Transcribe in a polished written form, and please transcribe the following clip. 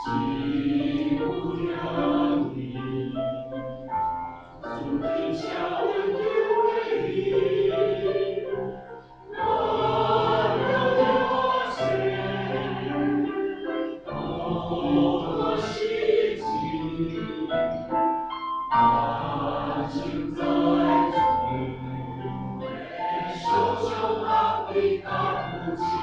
基督仰你，主听下温柔的音，那荣耀显，我希冀，那尽在主，手中昂的大武器。